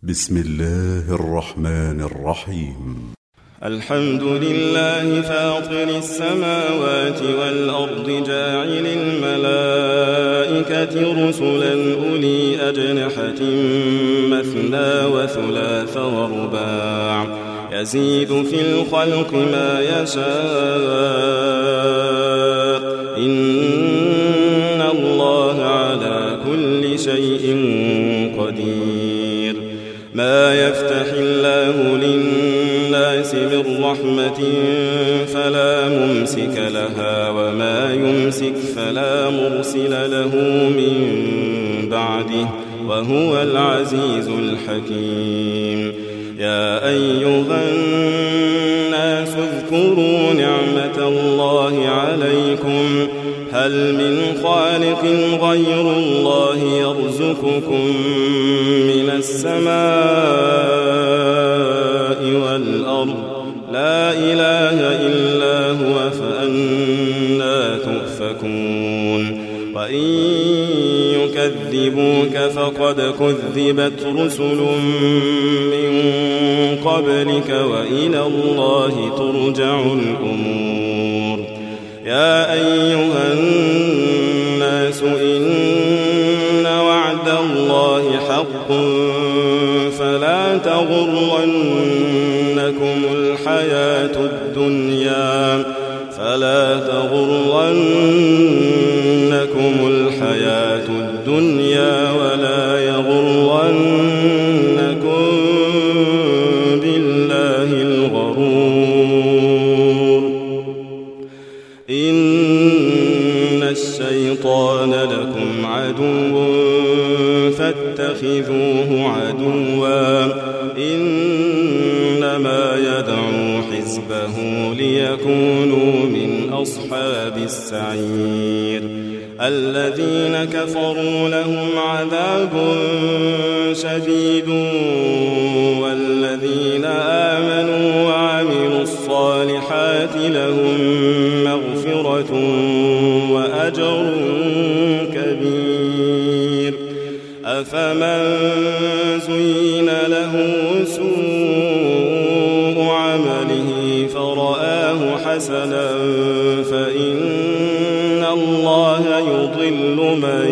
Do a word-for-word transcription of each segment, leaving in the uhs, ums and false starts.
بسم الله الرحمن الرحيم. الحمد لله فاطر السماوات والأرض جاعل الملائكة رسلا أولي أجنحة مثنى وثلاث ورباع يزيد في الخلق ما يشاء إن الله على كل شيء قدير. ما يفتح الله للناس من رحمة فلا ممسك لها وما يمسك فلا مرسل له من بعده وهو العزيز الحكيم. يا أيها الناس اذكروا نعمة الله عليكم هل من خالق غير الله يرزقكم من السماء والأرض لا إله إلا هو فأنى تؤفكون. وإن يكذبوك فقد كذبت رسل من قبلك وإلى الله ترجع الأمور. يا أيها الناس إن وعد الله حق فلا تغرنكم الحياة الدنيا فلا تغرنكم الحياة الدنيا ولا يغرنكم بالله الغرور. إن الشيطان لكم عدو فاتخذوه عدوا إنما يدعو حزبه ليكونوا من أصحاب السعير. الذين كفروا لهم عذاب شديد والذين آمنوا وعملوا الصالحات لهم مغفرة وأجر كبير. أفمن زين له سوء عمله فرآه حسنا فإن الله يضل من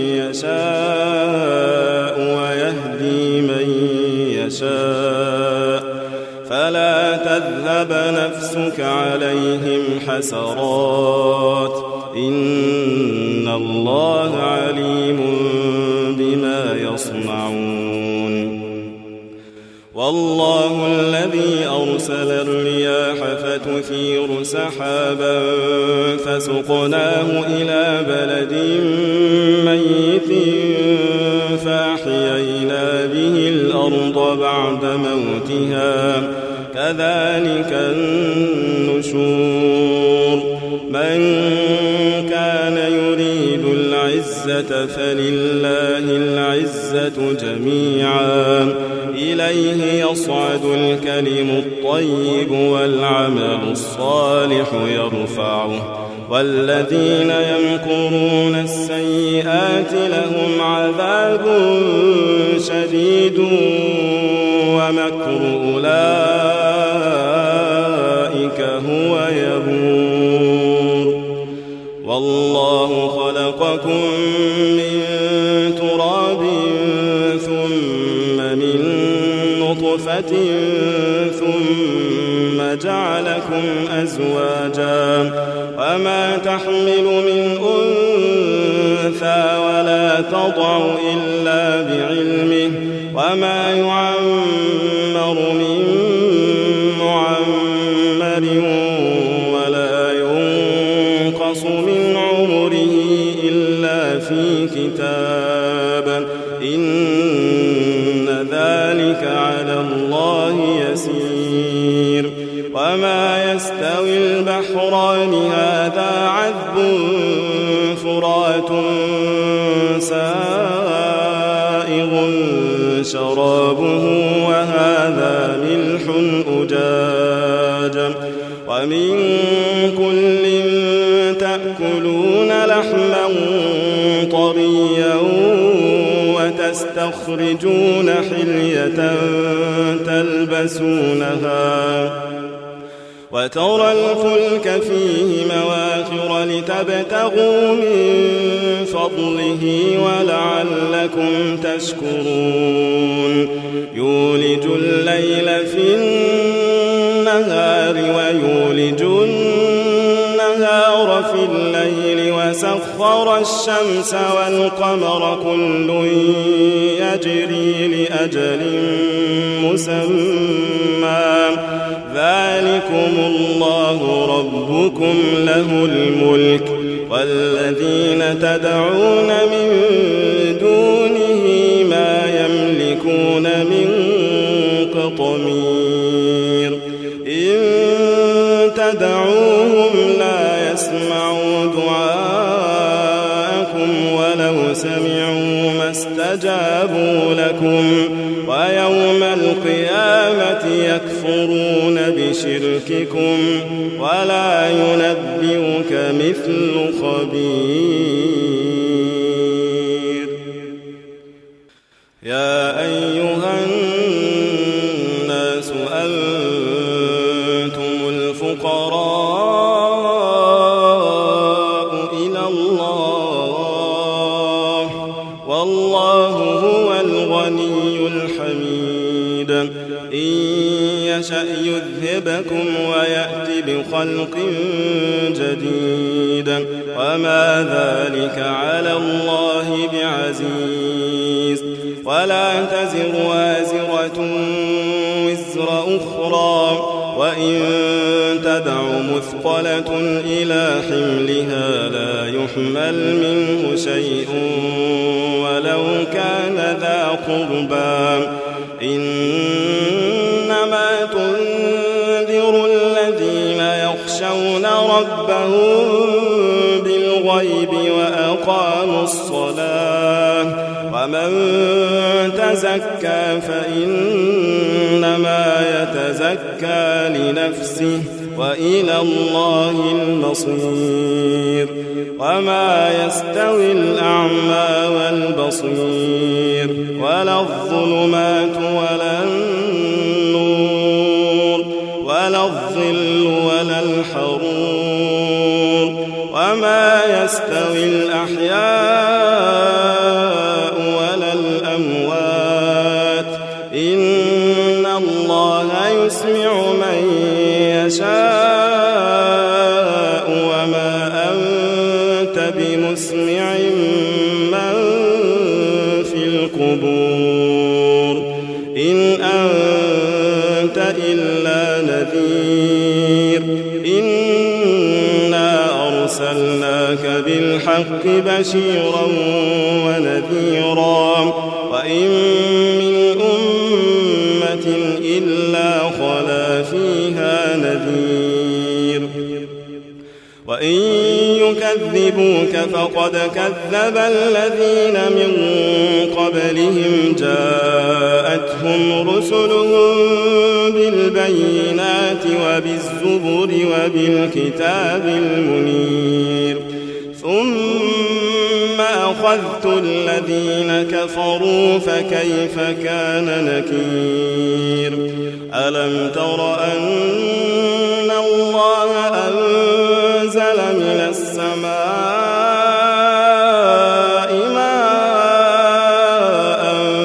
يشاء ويهدي من يشاء فلا تذهب نفسك عليهم حسرات إن الله عليم بما يصنعون. والله الذي أرسل الرياح فتثير سحابا فسقناه إلى بلد ميت فأحيينا به الأرض بعد موتها كذلك النشور. من كان يريد العزة فلله العزة جميعا إليه يصعد الكلم الطيب والعمل الصالح يرفعه والذين يمكرون السيئات لهم عذاب شديد ومكر أولئك هو يبور. والله خلقكم من تراب ثم من نطفة ثم جعلكم أزواجا وما تحمل من أنثى ولا تضع إلا بعلمه وما يعمر من معمر ولا ينقص من عمره إلا في كتاب إن ذلك على الله يسير. وما يستوي البحران هذا عذب فرات سائغ شرابه وهذا ملح أجاج ومن كل تأكلون لحما طريا ويستخرجون حلية تلبسونها وترى الفلك فيه مواخر لتبتغوا من فضله ولعلكم تشكرون يولج الليل في النهار ويولج النهار في الليل وسخر الشمس والقمر كل يجري لأجل مسمى ذلكم الله ربكم له الملك والذين تدعون من دونه ما يملكون من قطمير إن تدعوهم لا يسمعوا دعاءكم ولو سمعوا ما استجابوا لكم ويوم القيامة يكفرون بشرككم ولا ينبئك مثل خبير يا أيها الناس أنتم الفقراء إلى الله والله هو الغني الحميد إن يشأ يذهبكم ويأتي بخلق جديد وما ذلك على الله بعزيز ولا تزر وازرة وزر أخرى وإن تدع مثقلة إلى حملها لا يحمل منه شيء ولو كان ذا قربى إنما تنذر الذين يخشون ربهم بالغيب وأقاموا الصلاة ومن تزكى فإنما يتزكى لنفسه وإلى الله المصير وما يستوي الأعمى والبصير ولا الظلمات ولا النور ولا الظل ولا الحرور وما يستوي الأحياء ولا الأموات إن الله يسمع من يشاء وما أنت بمسمع من في القبور إن أنت إلا نذير إنا أرسلناك بالحق بشيرا ونذيرا وإن من أمة إلا خلا فيها نذير وإن يكذبوك فقد كذب الذين من قبلهم جاءتهم رسلهم بالبينات وبالزبر وبالكتاب المنير ثم أخذت الذين كفروا فكيف كان نكير ألم تر أن الله أنزل من السماء ماء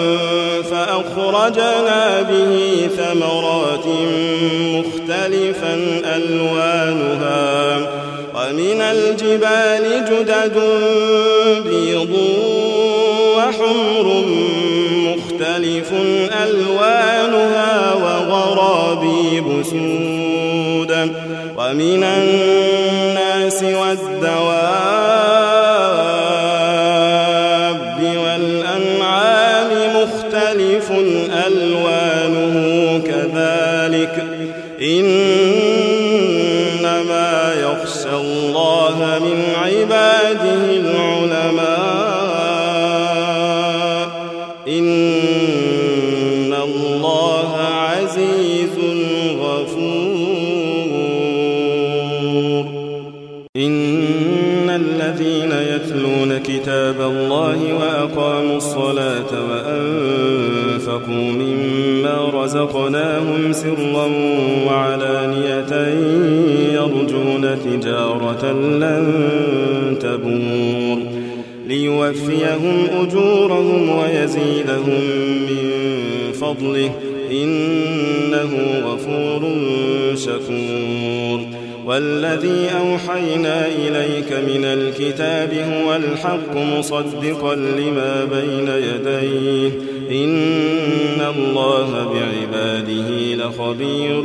فأخرجنا به ثمرات مختلفا ألوانها ومن الجبال جدد بيض وحمر مختلف ألوانها وغرابيب سود ومن الناس والدواب والأنعام مختلف ألوانه كذلك إنما يخشى الله من عباده العلماء إن الله عزيز غفور إن الذين يتلون كتاب الله وأقاموا الصلاة مما رزقناهم سرا وعلانية يرجون تجارة لن تبور ليوفيهم أجورهم ويزيدهم من فضله إنه غفور شكور والذي أوحينا إليك من الكتاب هو الحق مصدقا لما بين يديه إن الله بعباده لخبير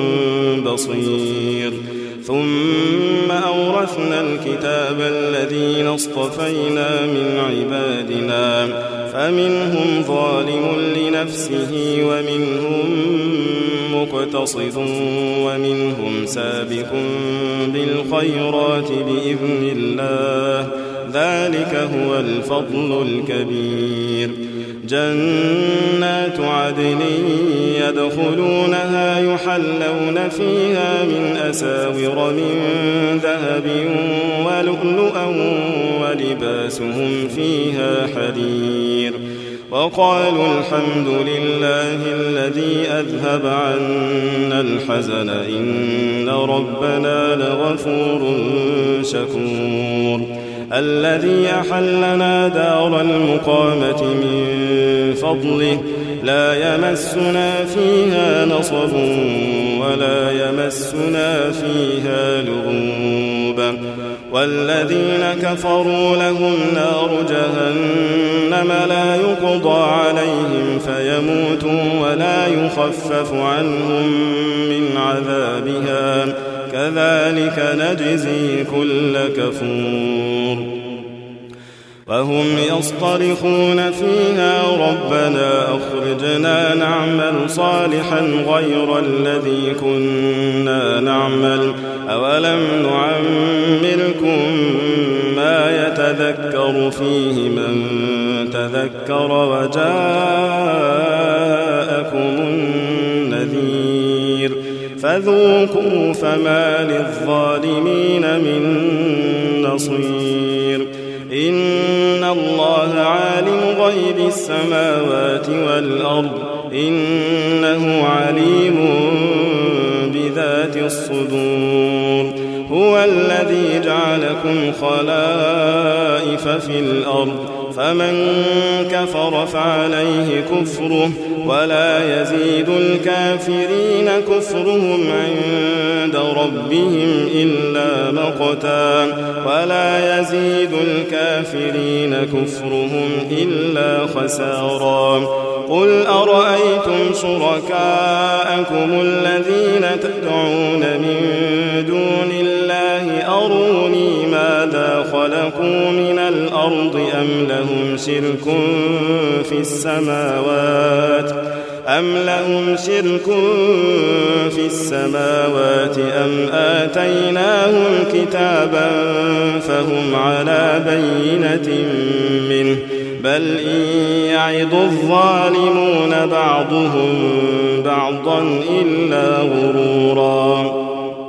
بصير ثم أورثنا الكتاب الذين اصطفينا من عبادنا فمنهم ظالم لنفسه ومنهم مقتصد ومنهم سابق بالخيرات بإذن الله ذلك هو الفضل الكبير جنات عدن يدخلونها يحلون فيها من أساور من ذهب ولؤلؤا ولباسهم فيها حرير وقالوا الحمد لله الذي أذهب عنا الحزن إن ربنا لغفور شكور الذي أحلنا دار المقامة من فضله لا يمسنا فيها نصب ولا يمسنا فيها لغوب والذين كفروا لهم نار جهنم لا يقضى عليهم فيموتوا ولا يخفف عنهم من عذابها كذلك نجزي كل كفور وهم يصطرخون فيها ربنا أخرجنا نعمل صالحا غير الذي كنا نعمل أولم نعمركم ما يتذكر فيه من تذكر وجاءكم النذير فذوقوا فما للظالمين من نصير إن الله عالم غيب السماوات والأرض إنه عليم بذات الصدور هو الذي جعلكم خلائف في الأرض فمن كفر فعليه كفره ولا يزيد الكافرين كفرهم عند ربهم إلا مقتا ولا يزيد الكافرين كفرهم إلا خسارا قل أرأيتم شركاءكم الذين تدعون من دون الله أروني ماذا خلقوا من الأرض أم لهم شرك في السماوات أم لهم شرك في السماوات أم آتيناهم كتابا فهم على بينة منه بل إن يعظ الظالمون بعضهم بعضا إلا غرورا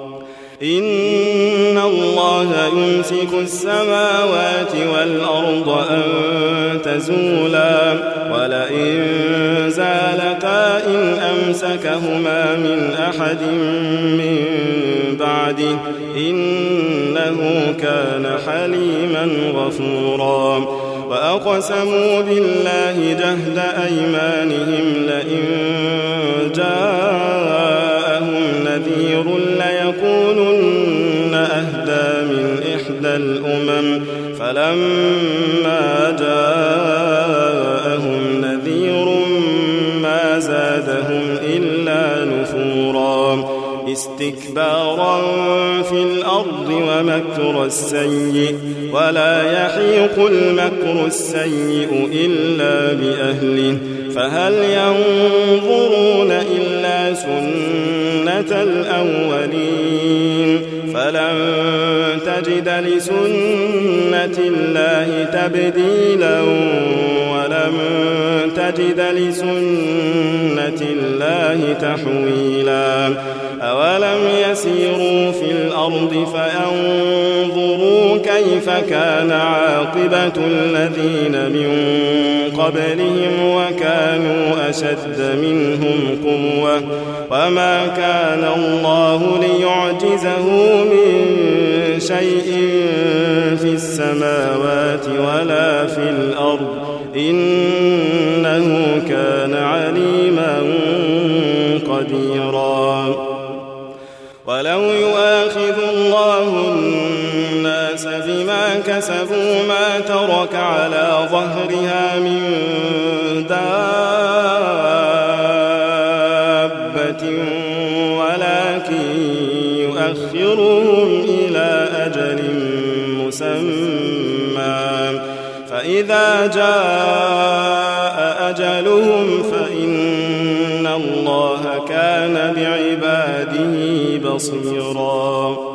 إن الله يمسك السماوات والأرض أن تزولا ولئن زالتا إن أمسكهما من أحد من بعده إنه كان حليما غفورا وأقسموا بالله جهد أيمانهم لئن جاءهم نذير ليكونن أهدى من إحدى الأمم فلما جاءهم نذير ما زادهم إلا نفورا استكبارا في الأرض ومكر السيء ولا يحيق المكر السيء إلا بأهله فهل ينظرون إلا سنة الأولين فلن تجد لسنة الله تبديلا ولن تجد لسنة الله تحويلا أولم يسيروا في الأرض فينظروا كيف كان عاقبة الذين من قبلهم وكانوا أشد منهم قوة وما كان الله ليعجزه من شيء في السماوات ولا في الأرض إنه كان عليما قديرا. ولو يؤاخذ الله الناس بما كسبوا ما ترك على ظهرها من دابة ولكن يؤخرهم إلى أجل مسمى فإذا جاء أجلهم فإن الله كان بعباده بصيرا.